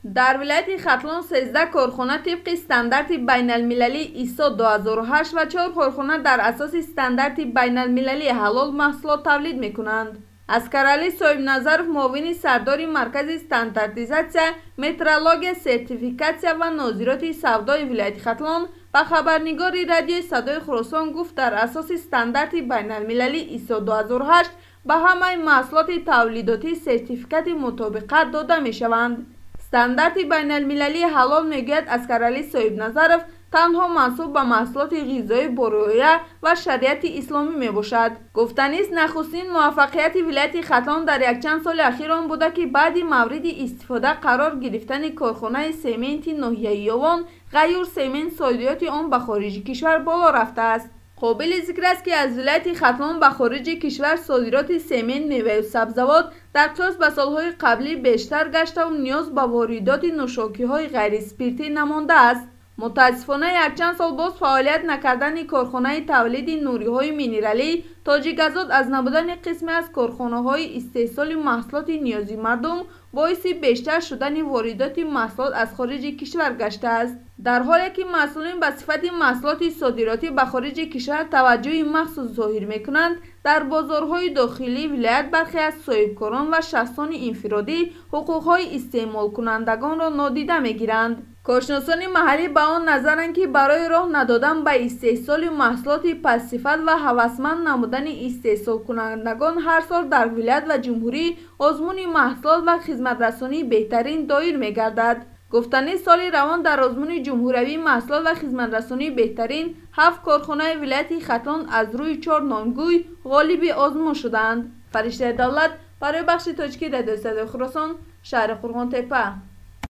در ولایت خطلان 13 کارخانه طبق استاندارد بین المللی ایسا 2008 و 4 کارخانه در اساس استاندارد بین المللی حلال محصولات تولید میکنند. اسکرعلی صاحب نظرов معاون سردار مرکز استانداردیزاسیا، مترولوژی، سرتیفیکاسیا و نظارت سودای ولایت خطلان به خبرنگار رادیوی صدای خراسان گفت در اساس استاندارد بین المللی ایسا 2008 به همه محصولات تولیداتی سرتیفیکات مطابقت داده می شوند. استاندارد بین المللی حلال میگوید اسکرعلی صاحب نظرов تنها منسوب به محصولات غذایی با رعایت و شریعت اسلامی می باشد. گفتنی است نخستین موفقیت ولایت خطلان در یک چند سال اخیر آن بوده که بعد مورد استفاده قرار گرفتن کارخانه سمنت ناحیه یاوان غیر سمنت صادرات آن به خارج کشور بالا رفته است. قابل ذکر است که از ولایت خطلان به خارج کشور صادرات سمنت، میوه و سبزیجات در قیاس به سالهای قبلی بیشتر گشته و نیاز به واردات نوشاکی‌های غیر اسپرتی نمانده است. متاسفانه یک چند سال باز فعالیت نکردن کارخانه تولید نوری‌های مینرالی تاجیک‌آزاد از نبودن قسمی از کارخانه‌های استحصال محصولات نیازی مردم باعث بیشتر شدن واردات محصولات از خارج کشور گشته است. در حالی که مسئولین به صفت محصولات صادراتی به خارج کشور توجه مخصوص ظاهر می‌کنند، در بازارهای داخلی ولایت برخی از صاحبکاران و شخصان انفرادی حقوق‌های استعمال کنندگان را نادیده می‌گیرند. کارشناسان محلی به آن نظرند که برای راه ندادن به استحصال محصولات پس‌صفت و هوسمند نمودن استحصال کنندگان هر سال در ولایت و جمهوری آزمون محصولات و خدمت رسانی بهترین دایر می‌گردد. گفتنی سال روان در آزمون جمهوری محصولات و خدمت رسانی بهترین 7 کارخانه ولایت خطلان از روی 4 نامگوی غالب آزمون شدند. فرشته دولت برای بخش تاجیکی رادیو صدای خراسان، شهر قرغان تپه.